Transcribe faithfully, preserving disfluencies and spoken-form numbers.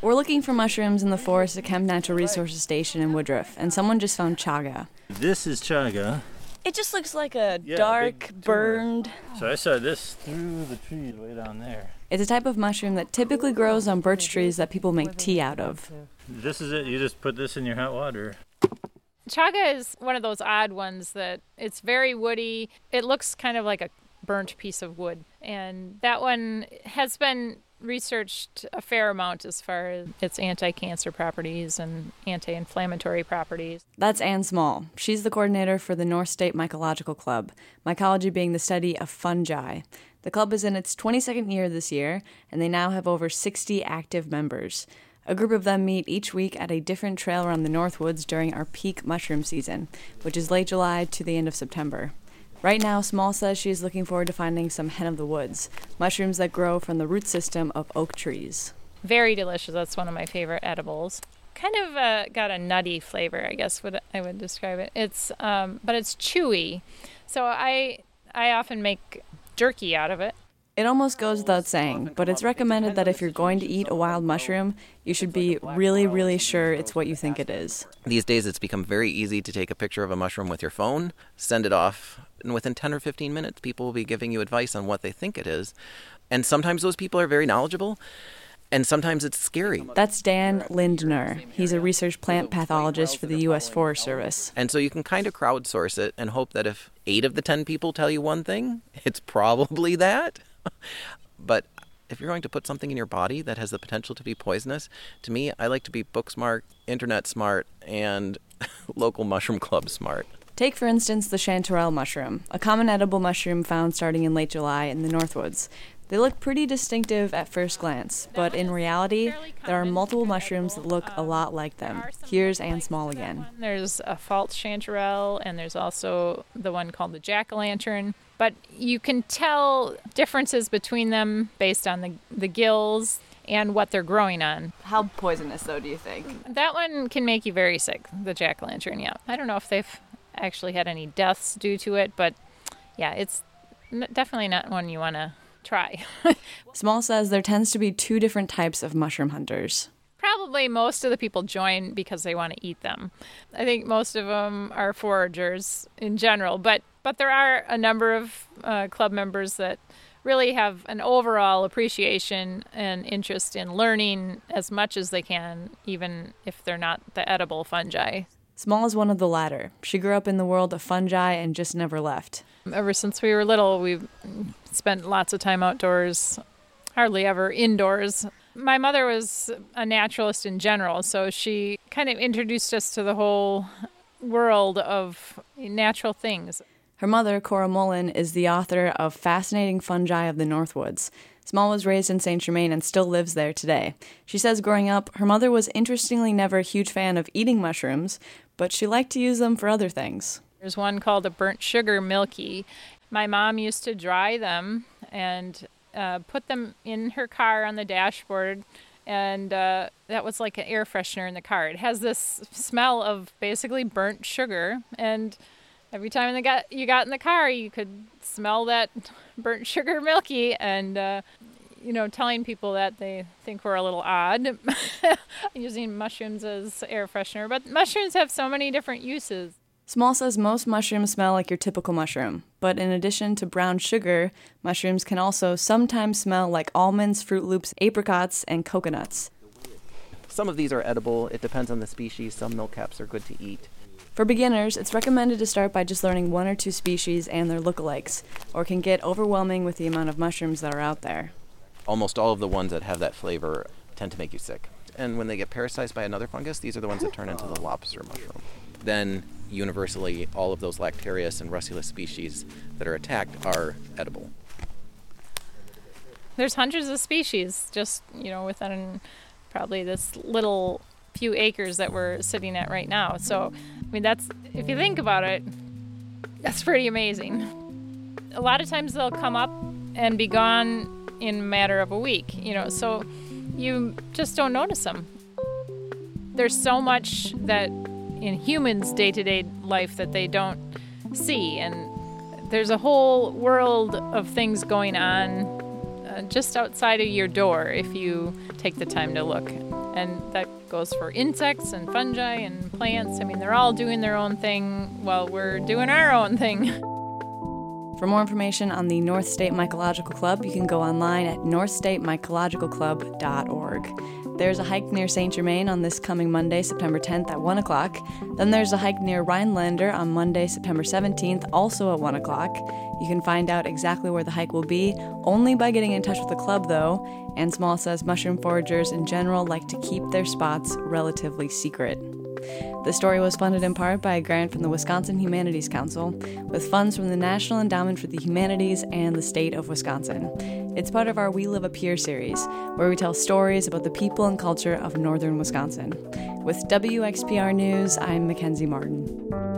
We're looking for mushrooms in the forest at Kemp Natural Resources Station in Woodruff, and someone just found chaga. This is chaga. It just looks like a Yeah, dark, big burned... So I saw this through the trees way down there. It's a type of mushroom that typically grows on birch trees that people make tea out of. This is it. You just put this in your hot water. Chaga is one of those odd ones that it's very woody. It looks kind of like a burnt piece of wood. And that one has been researched a fair amount as far as its anti-cancer properties and anti-inflammatory properties. That's Ann Small. She's the coordinator for the North State Mycological Club, mycology being the study of fungi. The club is in its twenty-second year this year, and they now have over sixty active members. A group of them meet each week at a different trail around the Northwoods during our peak mushroom season, which is late July to the end of September. Right now, Small says she is looking forward to finding some hen of the woods, mushrooms that grow from the root system of oak trees. Very delicious. That's one of my favorite edibles. Kind of uh, got a nutty flavor, I guess would I would describe it. It's um, but it's chewy, so I I often make jerky out of it. It almost goes without saying, but it's recommended that if you're going to eat a wild mushroom, you should be really, really sure it's what you think it is. These days, it's become very easy to take a picture of a mushroom with your phone, send it off, and within ten or fifteen minutes, people will be giving you advice on what they think it is. And sometimes those people are very knowledgeable, and sometimes it's scary. That's Dan Lindner. He's a research plant pathologist for the U S Forest Service. And so you can kind of crowdsource it and hope that if eight of the ten people tell you one thing, it's probably that. But if you're going to put something in your body that has the potential to be poisonous, to me, I like to be book smart, internet smart, and local mushroom club smart. Take, for instance, the chanterelle mushroom, a common edible mushroom found starting in late July in the Northwoods. They look pretty distinctive at first glance, but in reality, there are multiple mushrooms that look a lot like them. Here's Ann Small again. There's a false chanterelle, and there's also the one called the jack-o'-lantern. But you can tell differences between them based on the, the gills and what they're growing on. How poisonous, though, do you think? That one can make you very sick, the jack-o'-lantern, yeah. I don't know if they've actually had any deaths due to it, but yeah, it's n- definitely not one you want to try. Small says there tends to be two different types of mushroom hunters. Probably most of the people join because they want to eat them. I think most of them are foragers in general, but but there are a number of uh, club members that really have an overall appreciation and interest in learning as much as they can, even if they're not the edible fungi. Small is one of the latter. She grew up in the world of fungi and just never left. Ever since we were little, we've spent lots of time outdoors, hardly ever indoors. My mother was a naturalist in general, so she kind of introduced us to the whole world of natural things. Her mother, Cora Mullen, is the author of Fascinating Fungi of the Northwoods. Small was raised in Saint Germain and still lives there today. She says growing up, her mother was interestingly never a huge fan of eating mushrooms, but she liked to use them for other things. There's one called a burnt sugar milky. My mom used to dry them and uh, put them in her car on the dashboard, and uh, that was like an air freshener in the car. It has this smell of basically burnt sugar, and every time they got, you got in the car, you could smell that burnt sugar milky, and, uh, you know, telling people that they think we're a little odd using mushrooms as air freshener. But mushrooms have so many different uses. Small says most mushrooms smell like your typical mushroom, but in addition to brown sugar, mushrooms can also sometimes smell like almonds, Fruit Loops, apricots, and coconuts. Some of these are edible. It depends on the species. Some milk caps are good to eat. For beginners, it's recommended to start by just learning one or two species and their lookalikes, or it can get overwhelming with the amount of mushrooms that are out there. Almost all of the ones that have that flavor tend to make you sick. And when they get parasitized by another fungus, these are the ones that turn into the lobster mushroom. Then, universally, all of those Lactarius and Russulus species that are attacked are edible. There's hundreds of species just, you know, within probably this little few acres that we're sitting at right now. So, I mean, that's, if you think about it, that's pretty amazing. A lot of times they'll come up and be gone in a matter of a week, you know, so you just don't notice them. There's so much that in humans' day-to-day life that they don't see, and there's a whole world of things going on uh, just outside of your door if you take the time to look. And that goes for insects and fungi and plants. I mean, they're all doing their own thing while we're doing our own thing. For more information on the North State Mycological Club, you can go online at north state mycological club dot org. There's a hike near Saint Germain on this coming Monday, September tenth at one o'clock. Then there's a hike near Rhinelander on Monday, September seventeenth, also at one o'clock. You can find out exactly where the hike will be only by getting in touch with the club, though. Ann Small says mushroom foragers in general like to keep their spots relatively secret. The story was funded in part by a grant from the Wisconsin Humanities Council, with funds from the National Endowment for the Humanities and the state of Wisconsin. It's part of our We Live Up Here series, where we tell stories about the people and culture of northern Wisconsin. With W X P R News, I'm Mackenzie Martin.